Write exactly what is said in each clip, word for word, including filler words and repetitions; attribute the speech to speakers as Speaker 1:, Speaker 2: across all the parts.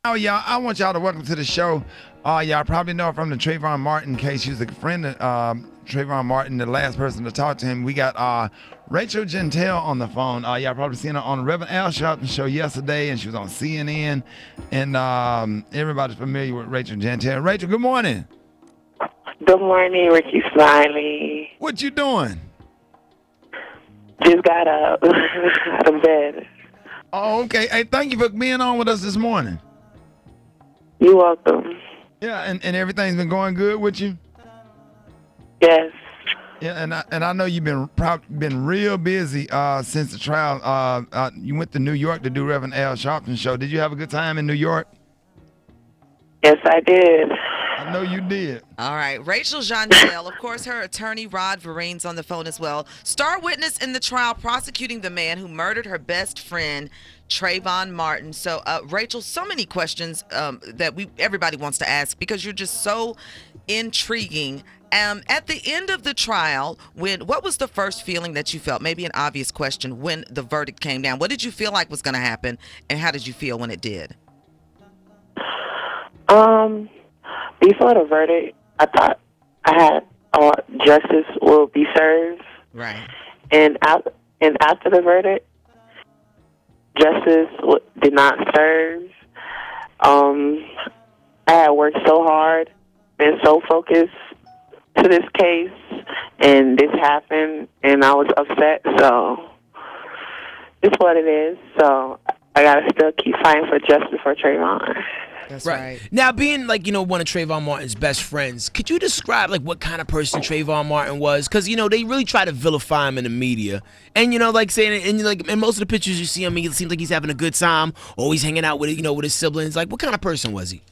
Speaker 1: Oh, y'all, I want y'all to welcome to the show. Uh, y'all probably know her from the Trayvon Martin case. She was a friend of um, Trayvon Martin, the last person to talk to him. We got uh, Rachel Jeantel on the phone. Uh, y'all probably seen her on the Reverend Al Sharpton show yesterday, and she was on C N N. And um, everybody's familiar with Rachel Jeantel. Rachel, good morning.
Speaker 2: Good morning, Ricky Smiley.
Speaker 1: What you doing?
Speaker 2: Just got up out of bed.
Speaker 1: Oh, okay. Hey, thank you for being on with us this morning.
Speaker 2: You're welcome.
Speaker 1: Yeah, and, and everything's been going good with you?
Speaker 2: Yes.
Speaker 1: Yeah, and I, and I know you've been prob- been real busy uh, since the trial. Uh, uh, you went to New York to do Reverend Al Sharpton show. Did you have a good time in New York?
Speaker 2: Yes, I did.
Speaker 1: I know you did.
Speaker 3: All right. Rachel Jeantel, of course, her attorney, Rod Vereen's on the phone as well. Star witness in the trial prosecuting the man who murdered her best friend, Trayvon Martin. So, uh, Rachel, so many questions um, that we everybody wants to ask because you're just so intriguing. Um, at the end of the trial, when what was the first feeling that you felt? Maybe an obvious question when the verdict came down. What did you feel like was going to happen, and how did you feel when it did?
Speaker 2: Um, before the verdict, I thought I had uh, justice will be served.
Speaker 3: Right.
Speaker 2: And out, and after the verdict, justice w- did not serve. Um, I had worked so hard, been so focused to this case, and this happened, and I was upset. So it's what it is. So I gotta still keep fighting for justice for Trayvon.
Speaker 3: That's
Speaker 4: Right.
Speaker 3: right.
Speaker 4: Now, being like, you know, one of Trayvon Martin's best friends, could you describe like what kind of person Trayvon Martin was? Because, you know, they really try to vilify him in the media. And, you know, like saying, and like in most of the pictures you see him, it seems like he's having a good time, always hanging out with, you know, with his siblings. Like, what kind of person was he?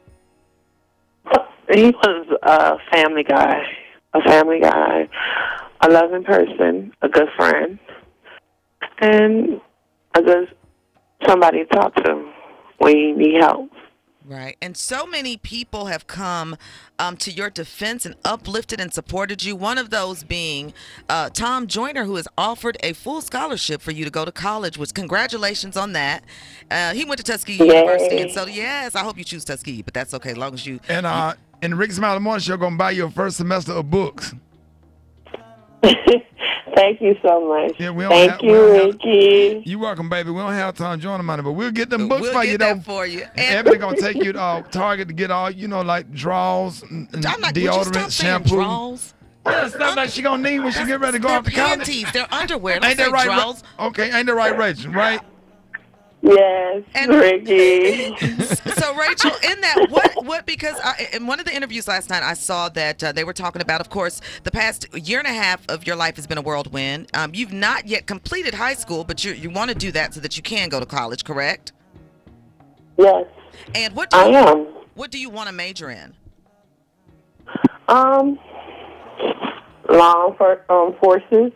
Speaker 2: He was a family guy, a family guy, a loving person, a good friend, and a good somebody to talk to when you need help.
Speaker 3: Right. And so many people have come um, to your defense and uplifted and supported you. One of those being uh, Tom Joyner, who has offered a full scholarship for you to go to college, which congratulations on that. Uh, he went to Tuskegee
Speaker 2: Yay.
Speaker 3: University. And so, yes, I hope you choose Tuskegee, but that's okay as long as you.
Speaker 1: And uh, and the Ricky Smiley Morning Show gonna buy you a first semester of books.
Speaker 2: Thank you so much.
Speaker 1: Yeah, we don't
Speaker 2: Thank
Speaker 1: have- we
Speaker 2: you,
Speaker 1: don't have-
Speaker 2: Ricky.
Speaker 1: You welcome, baby. We don't have Tom Joyner money, but we'll get them books
Speaker 3: We'll
Speaker 1: for
Speaker 3: get
Speaker 1: you, though.
Speaker 3: that for you.
Speaker 1: And
Speaker 3: And
Speaker 1: Ebony gonna take you to uh, Target to get all, you know, like draws and, and
Speaker 3: I'm like, would you
Speaker 1: deodorant,
Speaker 3: stop saying
Speaker 1: shampoo.
Speaker 3: draws?
Speaker 1: Yeah, stuff that she gonna need when she get ready to go
Speaker 3: They're
Speaker 1: off to college.
Speaker 3: panties. They're underwear. Don't
Speaker 1: Ain't
Speaker 3: say
Speaker 1: that right? Ra-
Speaker 3: draws.
Speaker 1: Okay, ain't that right, Rachel? Right?
Speaker 2: Yes,
Speaker 3: And-
Speaker 2: Ricky.
Speaker 3: So Rachel, in that, what, what? Because I, in one of the interviews last night, I saw that uh, they were talking about, of course, the past year and a half of your life has been a whirlwind. Um, you've not yet completed high school, but you you want to do that so that you can go to college, correct?
Speaker 2: Yes,
Speaker 3: And what do
Speaker 2: I
Speaker 3: you,
Speaker 2: am.
Speaker 3: what do you want to major in?
Speaker 2: Um, law for um forces,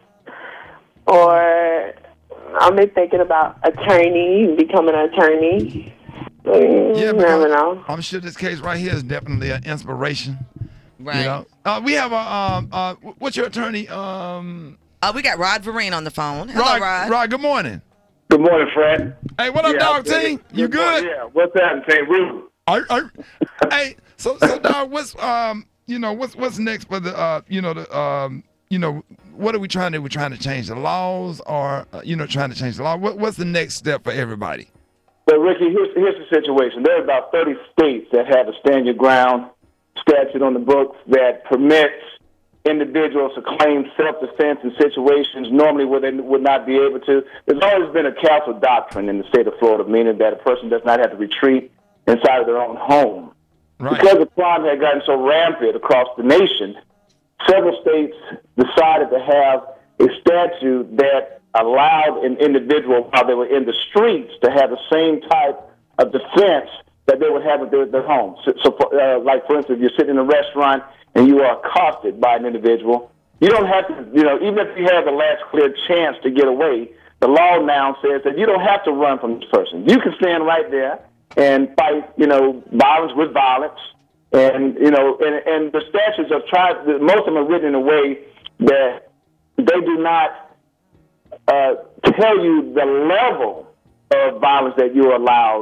Speaker 2: or I've been thinking about attorney, becoming an attorney. Mm,
Speaker 1: Yeah,
Speaker 2: never
Speaker 1: because
Speaker 2: know.
Speaker 1: I'm sure this case right here is definitely an inspiration.
Speaker 3: Right.
Speaker 1: You know, uh, we have a um uh what's your attorney um
Speaker 3: Uh, we got Rod Vereen on the phone. Hello,
Speaker 1: Rod,
Speaker 3: Rod.
Speaker 1: Rod, good morning.
Speaker 5: Good morning, Fred.
Speaker 1: Hey, what up,
Speaker 5: Yeah,
Speaker 1: dog
Speaker 5: good-
Speaker 1: team? You good?
Speaker 5: morning. Yeah, what's that in Saint Ruth?
Speaker 1: Are, are, hey, so so dog, what's um you know what's what's next for the uh you know the um you know what are we trying to do? We're trying to change the laws, or uh, you know trying to change the law. What what's the next step for everybody?
Speaker 5: But Ricky, here's, here's the situation. There are about thirty states that have a stand your ground statute on the books that permits individuals to claim self-defense in situations normally where they would not be able to. There's always been a castle doctrine in the state of Florida, meaning that a person does not have to retreat inside of their own home.
Speaker 1: Right.
Speaker 5: Because the crime had gotten so rampant across the nation, several states decided to have a statute that allowed an individual, while they were in the streets, to have the same type of defense that they would have if they were at their home. So, so for, uh, like, for instance, if you're sitting in a restaurant and you are accosted by an individual, you don't have to, you know, even if you have the last clear chance to get away, the law now says that you don't have to run from this person. You can stand right there and fight, you know, violence with violence. And, you know, and, and the statutes have tried, most of them are written in a way that they do not uh, tell you the level of violence that you're allowed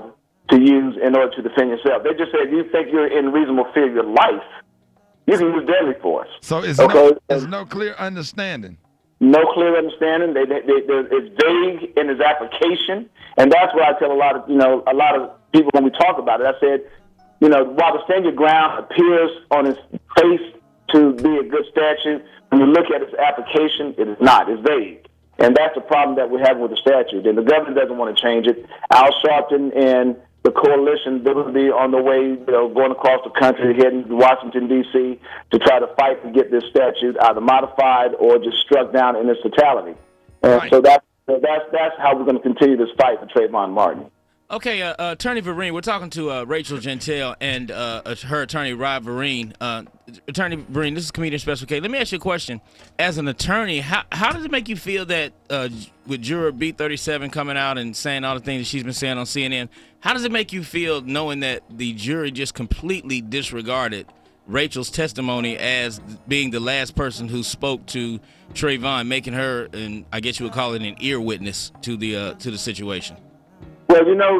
Speaker 5: to use in order to defend yourself. They just said, if you think you're in reasonable fear of your life, you can use deadly force.
Speaker 1: So it's
Speaker 5: Okay.
Speaker 1: no, there's no clear understanding.
Speaker 5: No clear understanding. They, they, they, they, it's vague in its application, and that's what I tell a lot of you know a lot of people when we talk about it. I said, you know, while the stand your ground appears on its face to be a good statute, when you look at its application, it is not. It's vague, and that's the problem that we're having with the statute. And the government doesn't want to change it. Al Sharpton and the coalition, they will be on the way, you know, going across the country, heading to Washington, D C, to try to fight to get this statute either modified or just struck down in its totality. And
Speaker 1: Right.
Speaker 5: so that's, so that's, that's how we're going to continue this fight for Trayvon Martin.
Speaker 6: Okay, uh, uh, Attorney Vereen, we're talking to uh, Rachel Gentile and uh, her attorney, Rod Vereen. Uh, attorney Vereen, this is Comedian Special K. Let me ask you a question. As an attorney, how, how does it make you feel that uh, with juror B thirty-seven coming out and saying all the things that she's been saying on C N N, how does it make you feel knowing that the jury just completely disregarded Rachel's testimony as being the last person who spoke to Trayvon, making her, and I guess you would call it an ear witness to the uh, to the situation?
Speaker 5: Well, you know,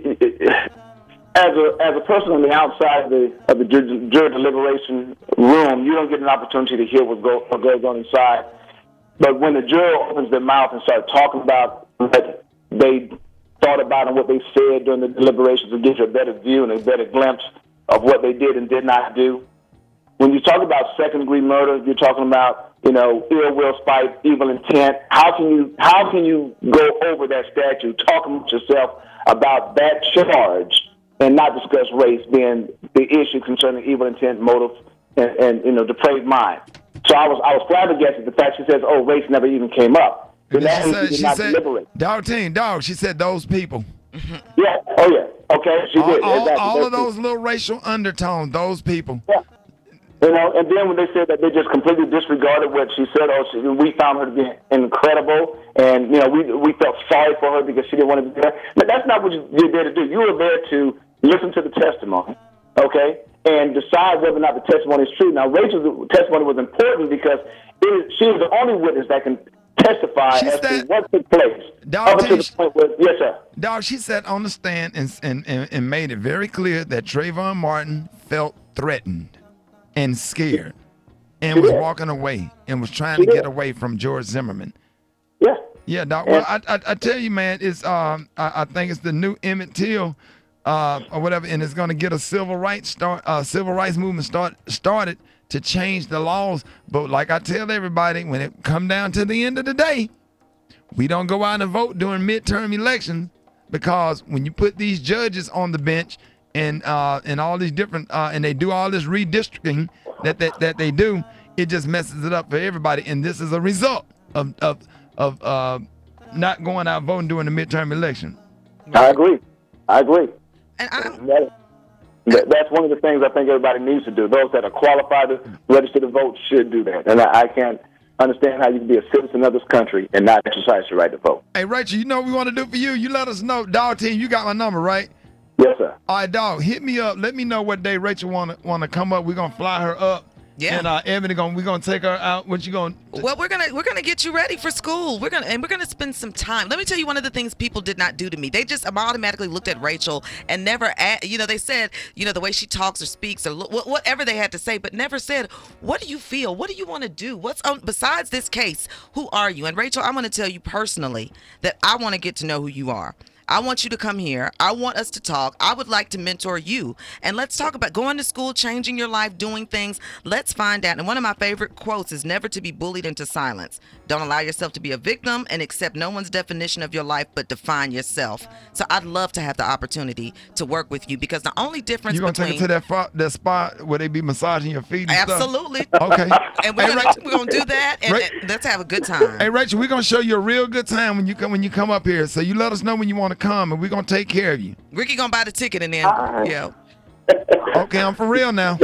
Speaker 5: as a as a person on the outside of the of the jury, jury deliberation room, you don't get an opportunity to hear what, go, what goes on inside. But when the juror opens their mouth and starts talking about what they thought about and what they said during the deliberations, it gives you a better view and a better glimpse of what they did and did not do. When you talk about second-degree murder, you're talking about, you know, ill will, spite, evil intent. How can you how can you go over that statute, talk amongst yourself about that charge, and not discuss race being the issue concerning evil intent, motive, and, and you know, depraved mind? So I was I was flabbergasted at the fact she says, "Oh, race never even came up."
Speaker 1: And
Speaker 5: Then
Speaker 1: then
Speaker 5: that
Speaker 1: she
Speaker 5: means
Speaker 1: said,
Speaker 5: she
Speaker 1: she
Speaker 5: did not deliberate.
Speaker 1: said, dog team, dog, she said those people.
Speaker 5: Yeah. Oh yeah. Okay. She
Speaker 1: All,
Speaker 5: did.
Speaker 1: all,
Speaker 5: Exactly.
Speaker 1: all of
Speaker 5: That's it.
Speaker 1: those little racial undertones, those people.
Speaker 5: Yeah. You know, and then when they said that they just completely disregarded what she said, oh, she, we found her to be incredible, and, you know, we we felt sorry for her because she didn't want to be there. But that's not what you, you're there to do. You were there to listen to the testimony, okay, and decide whether or not the testimony is true. Now, Rachel's testimony was important because it is, she is the only witness that can testify
Speaker 1: She
Speaker 5: as
Speaker 1: said-
Speaker 5: to what took place.
Speaker 1: Dog,
Speaker 5: Up until
Speaker 1: Tish-
Speaker 5: the point where, yes, sir.
Speaker 1: Dog, she sat on the stand and, and, and, and made it very clear that Trayvon Martin felt threatened and scared and was walking away and was trying to get away from George Zimmerman.
Speaker 5: Yeah.
Speaker 1: Yeah, Doc. Well, I, I I tell you, man, it's um I, I think it's the new Emmett Till, uh or whatever, and it's gonna get a civil rights start uh civil rights movement start started to change the laws. But like I tell everybody, when it come down to the end of the day, we don't go out and vote during midterm elections, because when you put these judges on the bench and uh and all these different uh and they do all this redistricting that that, that they do, it just messes it up for everybody. And this is a result of of of uh not going out voting during the midterm election.
Speaker 5: I agree. I agree.
Speaker 3: And I'm,
Speaker 5: That, that- that's one of the things I think everybody needs to do. Those that are qualified to register to vote should do that. And I, I can't understand how you can be a citizen of this country and not exercise your right to vote.
Speaker 1: Hey Rachel, you know what we want to do for you? You let us know. Dog team, you got my number, right?
Speaker 5: Yes, sir.
Speaker 1: All right, dog, hit me up. Let me know what day Rachel wanna wanna come up. We're gonna fly her up.
Speaker 3: Yeah.
Speaker 1: And uh Evan gonna we're gonna take her out. What you gonna
Speaker 3: well, we're gonna we're gonna get you ready for school. We're gonna and we're gonna spend some time. Let me tell you one of the things people did not do to me. They just automatically looked at Rachel and never, a- you know, they said, you know, the way she talks or speaks or lo- wh- whatever they had to say, but never said, what do you feel? What do you want to do? What's on besides this case? Who are you? And Rachel, I'm gonna tell you personally that I want to get to know who you are. I want you to come here. I want us to talk. I would like to mentor you. And let's talk about going to school, changing your life, doing things. Let's find out. And one of my favorite quotes is never to be bullied into silence. Don't allow yourself to be a victim and accept no one's definition of your life, but define yourself. So I'd love to have the opportunity to work with you, because the only difference
Speaker 1: you gonna
Speaker 3: between
Speaker 1: take it to that fo- that spot where they be massaging your feet and
Speaker 3: absolutely.
Speaker 1: stuff? Okay.
Speaker 3: And we're
Speaker 1: Hey,
Speaker 3: gonna,
Speaker 1: Rachel,
Speaker 3: we're gonna do that, and,
Speaker 1: Ra-
Speaker 3: and let's have a good time.
Speaker 1: Hey Rachel, we're gonna show you a real good time when you come when you come up here. So you let us know when you want to come, and we're gonna take care of you.
Speaker 3: Ricky gonna buy the ticket, and then
Speaker 2: right.
Speaker 3: yeah.
Speaker 1: Okay, I'm for real now.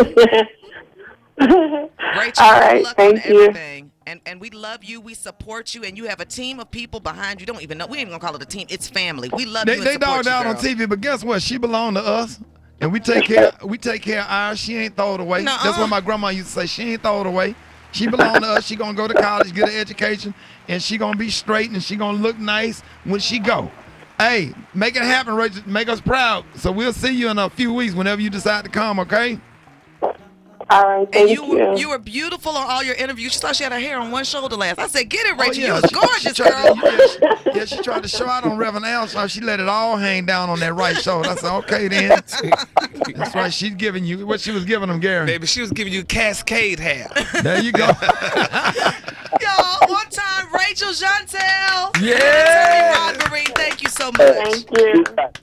Speaker 3: Rachel,
Speaker 2: All
Speaker 3: good
Speaker 2: right,
Speaker 3: luck
Speaker 2: thank
Speaker 3: on
Speaker 2: you.
Speaker 3: everything. And and we love you, we support you, and you have a team of people behind you. Don't even know, we ain't even gonna call it a team. It's family. We love
Speaker 1: They
Speaker 3: you and
Speaker 1: they
Speaker 3: support
Speaker 1: dogged
Speaker 3: you,
Speaker 1: out on
Speaker 3: girl.
Speaker 1: T V, but guess what? She belong to us, and we take care we take care of ours. She ain't throw it away.
Speaker 3: Nuh-uh.
Speaker 1: That's what my grandma used to say. She ain't throw it away. She belong to us. She gonna go to college, get an education, and she gonna be straight, and she gonna look nice when she go. Hey, make it happen, Rachel. Make us proud. So we'll see you in a few weeks whenever you decide to come, okay?
Speaker 2: All right,
Speaker 3: And
Speaker 2: thank
Speaker 3: you,
Speaker 2: you.
Speaker 3: were, you were beautiful on all your interviews. She thought she had her hair on one shoulder last. I said, get it, Rachel.
Speaker 1: Oh, yeah.
Speaker 3: You was
Speaker 1: She-
Speaker 3: gorgeous,
Speaker 1: she tried
Speaker 3: girl.
Speaker 1: to- yeah, she, yeah, she tried to show out on Reverend Al, so she let it all hang down on that right shoulder. I said, okay, then. That's right. She's giving you what she was giving him, Gary.
Speaker 7: Baby, she was giving you cascade hair.
Speaker 1: There you go.
Speaker 3: Y'all, one time, Rachel Jantel.
Speaker 4: Yeah.
Speaker 3: Attorney Rod Marine, thank you so much.
Speaker 2: Thank you.